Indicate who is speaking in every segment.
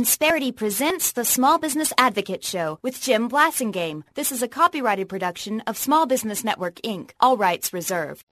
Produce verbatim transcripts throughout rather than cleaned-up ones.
Speaker 1: Insperity presents the Small Business Advocate Show with Jim Blasingame. This is a copyrighted production of Small Business Network, Incorporated. All rights reserved.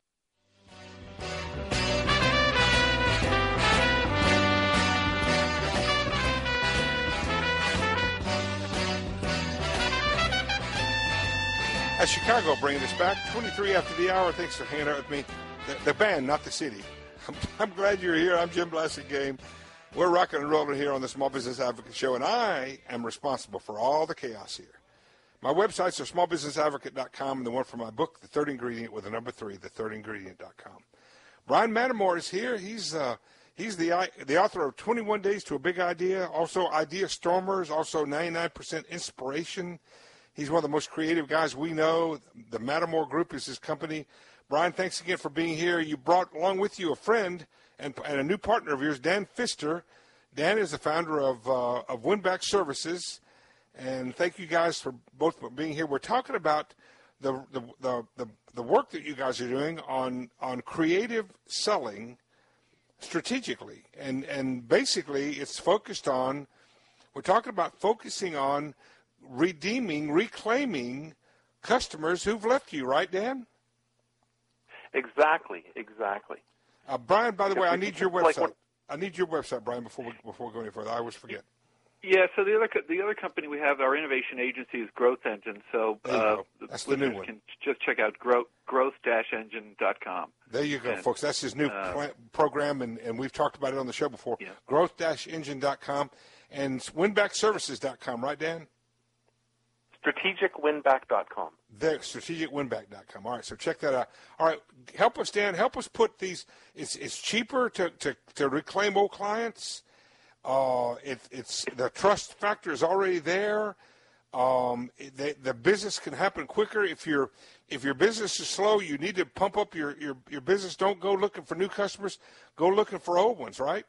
Speaker 2: As Chicago bringing us back, twenty-three after the hour. Thanks for hanging out with me. The, the band, not the city. I'm, I'm glad you're here. I'm Jim Blasingame. We're rocking and rolling here on the Small Business Advocate Show, and I am responsible for all the chaos here. My websites are small business advocate dot com and the one for my book, The Third Ingredient, with the number three, the third ingredient dot com. Brian Mattermore is here. He's uh, he's the the author of twenty-one Days to a Big Idea, also Idea Stormers, also ninety-nine percent Inspiration. He's one of the most creative guys we know. The Mattermore Group is his company. Brian, thanks again for being here. You brought along with you a friend and, and a new partner of yours, Dan Pfister. Dan is the founder of uh, of Winback Services, and thank you guys for both for being here. We're talking about the the, the the the work that you guys are doing on on creative selling strategically, and and basically it's focused on. We're talking about focusing on redeeming, reclaiming customers who've left you, right, Dan?
Speaker 3: Exactly, exactly.
Speaker 2: Uh, Brian, by the way, I need your website.
Speaker 3: Like
Speaker 2: I need your website, Brian, before we before we go any further. I always forget.
Speaker 3: Yeah, so the other the other company we have, our innovation agency, is Growth Engine. So uh,
Speaker 2: that's
Speaker 3: the
Speaker 2: the new one.
Speaker 3: Can just check out growth dash engine dot com.
Speaker 2: There you go,
Speaker 3: and,
Speaker 2: folks. That's his new
Speaker 3: uh,
Speaker 2: plant program, and, and we've talked about it on the show before.
Speaker 3: Yeah.
Speaker 2: growth dash engine dot com and winback services dot com, right, Dan?
Speaker 3: strategic winback dot com.
Speaker 2: There, strategic winback dot com. All right, so check that out. All right, help us, Dan. Help us put these. It's it's cheaper to, to, to reclaim old clients. Uh, it, it's the trust factor is already there. Um, the, the business can happen quicker. If your if your business is slow, you need to pump up your, your, your business. Don't go looking for new customers. Go looking for old ones, right?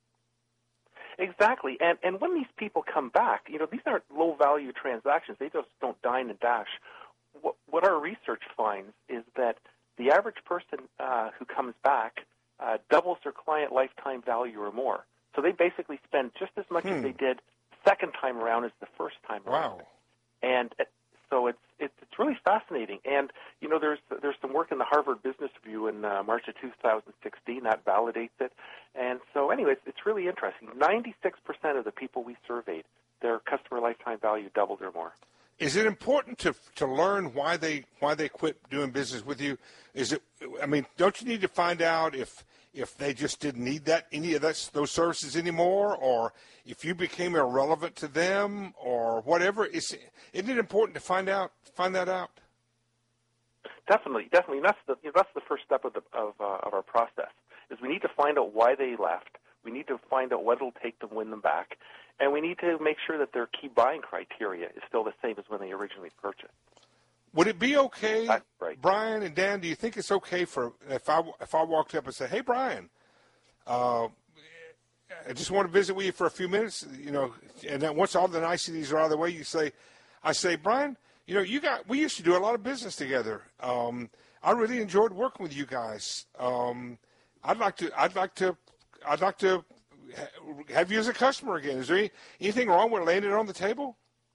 Speaker 3: Exactly, and and when these people come back, you know, these aren't low-value transactions. They just don't dine and dash. What, what our research finds is that the average person uh, who comes back uh, doubles their client lifetime value or more. So they basically spend just as much
Speaker 2: hmm.
Speaker 3: as they did second time around as the first time around.
Speaker 2: Wow.
Speaker 3: And uh, so it's, it's it's really fascinating. And you know, there's there's some work in the Harvard Business Review in uh, March of two thousand sixteen that validates it. And so, anyways, it's really interesting. ninety-six percent of the people we surveyed, their customer lifetime value doubled or more.
Speaker 2: Is it important to to learn why they why they quit doing business with you? Is it? I mean, don't you need to find out if if they just didn't need that any of that, those services anymore, or if you became irrelevant to them, or whatever? Is isn't it important to find out find that out?
Speaker 3: Definitely, definitely. And that's the you know, that's the first step of the of uh, of our process. Is we need to find out why they left. We need to find out what it'll take to win them back, and we need to make sure that their key buying criteria is still the same as when they originally purchased.
Speaker 2: Would it be okay,
Speaker 3: right.
Speaker 2: Brian and Dan? Do you think it's okay for if I if I walked up and said, "Hey, Brian, uh, I just want to visit with you for a few minutes," you know, and then once all the niceties are out of the way, you say, "I say, Brian, you know, you got we used to do a lot of business together. Um, I really enjoyed working with you guys. Um, I'd like to, I'd like to, I'd like to have you as a customer again. Is there any, anything wrong with laying it on the table?"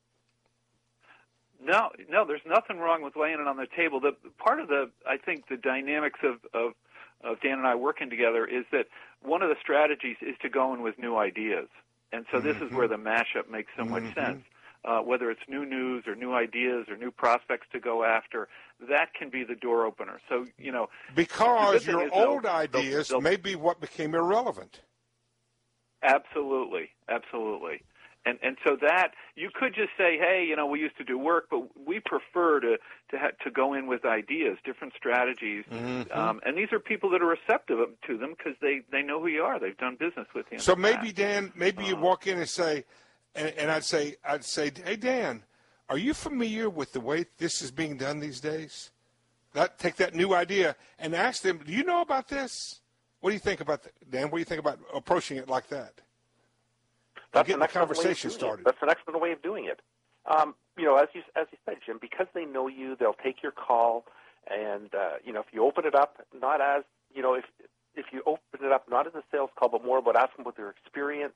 Speaker 3: No, no, there's nothing wrong with laying it on the table. The part of the, I think, the dynamics of, of, of Dan and I working together is that one of the strategies is to go in with new ideas, and so this mm-hmm. is where the mashup makes so much mm-hmm. sense. Uh, whether it's new news or new ideas or new prospects to go after, that can be the door opener. So, you know,
Speaker 2: because your old
Speaker 3: they'll,
Speaker 2: ideas
Speaker 3: they'll, they'll,
Speaker 2: may be what became irrelevant.
Speaker 3: Absolutely, absolutely. And and so that you could just say, hey, you know, we used to do work, but we prefer to to ha- to go in with ideas, different strategies,
Speaker 2: mm-hmm.
Speaker 3: um, and these are people that are receptive to them because they, they know who you are. They've done business with you.
Speaker 2: So maybe
Speaker 3: past.
Speaker 2: Dan, maybe
Speaker 3: uh,
Speaker 2: you walk in and say, and, and I'd say, I'd say, hey Dan, are you familiar with the way this is being done these days? That take that new idea and ask them, do you know about this? What do you think about that, Dan? What do you think about approaching it like that?
Speaker 3: That's
Speaker 2: getting
Speaker 3: an
Speaker 2: the conversation started.
Speaker 3: It. That's an excellent way of doing it. Um, you know, as you as you said, Jim, because they know you, they'll take your call, and uh, you know, if you open it up, not as you know, if if you open it up not as a sales call, but more about asking about their experience, you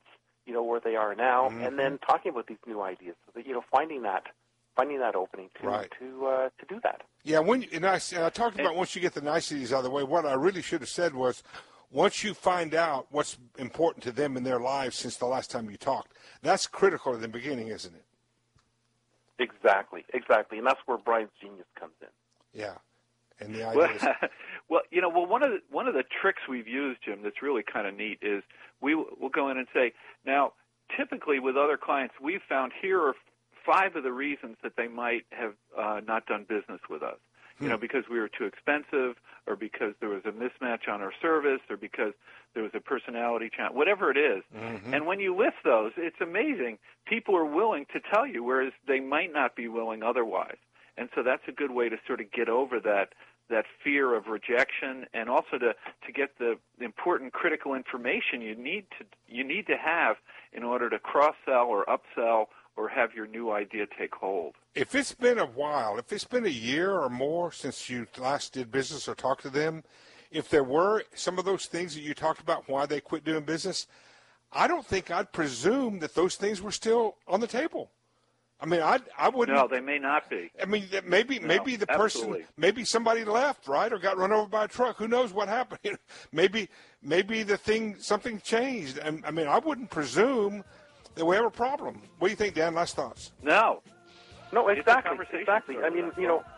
Speaker 4: you know, where they are now,
Speaker 2: mm-hmm.
Speaker 4: and then talking about these new ideas. So that, you know, finding that finding that opening to
Speaker 2: right.
Speaker 4: to uh, to do that.
Speaker 2: Yeah, when and I, and I talked about once you get the niceties out of the way. What I really should have said was, once you find out what's important to them in their lives since the last time you talked, that's critical in the beginning, isn't it?
Speaker 4: Exactly, exactly, and that's where Brian's genius comes in.
Speaker 2: Yeah, and the
Speaker 3: well,
Speaker 2: ideas.
Speaker 3: well, you know, well, one of the one of the tricks we've used, Jim, that's really kind of neat is we will go in and say, now, typically with other clients, we've found here are five of the reasons that they might have uh, not done business with us. You know, because we were too expensive, or because there was a mismatch on our service, or because there was a personality challenge, whatever it is. Mm-hmm. And when you list those, it's amazing. People are willing to tell you, whereas they might not be willing otherwise. And so that's a good way to sort of get over that that fear of rejection, and also to, to get the important critical information you need to you need to have in order to cross-sell or upsell or have your new idea take hold.
Speaker 2: If it's been a while, if it's been a year or more since you last did business or talked to them, if there were some of those things that you talked about why they quit doing business, I don't think I'd presume that those things were still on the table. I mean, I I wouldn't.
Speaker 3: No, they may not be.
Speaker 2: I mean, maybe
Speaker 3: no,
Speaker 2: maybe the
Speaker 3: absolutely.
Speaker 2: person, maybe somebody left, right, or got run over by a truck. Who knows what happened? maybe maybe the thing something changed. And I mean, I wouldn't presume that we have a problem. What do you think, Dan? Last thoughts?
Speaker 3: No.
Speaker 4: No, exactly. Exactly. I mean, you know.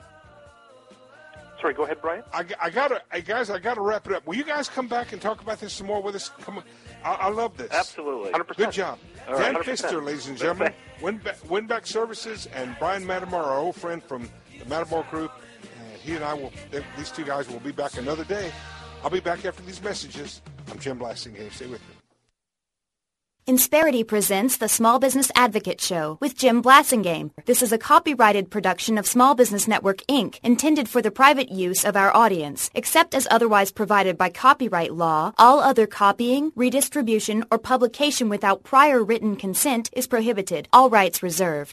Speaker 4: Sorry, go ahead, Brian.
Speaker 2: I, I gotta, hey guys, I gotta wrap it up. Will you guys come back and talk about this some more with us? Come on, I, I love this.
Speaker 3: Absolutely,
Speaker 4: one hundred percent.
Speaker 2: Good job,
Speaker 4: All
Speaker 2: Dan
Speaker 4: right.
Speaker 2: Pfister, ladies and gentlemen, Winback, Winback Services, and Brian Matamor, our old friend from the Matamor Group. And he and I will, these two guys will be back another day. I'll be back after these messages. I'm Jim Blasingame. Stay with me.
Speaker 1: Insperity presents the Small Business Advocate Show with Jim Blasingame. This is a copyrighted production of Small Business Network, Incorporated, intended for the private use of our audience. Except as otherwise provided by copyright law, all other copying, redistribution, or publication without prior written consent is prohibited. All rights reserved.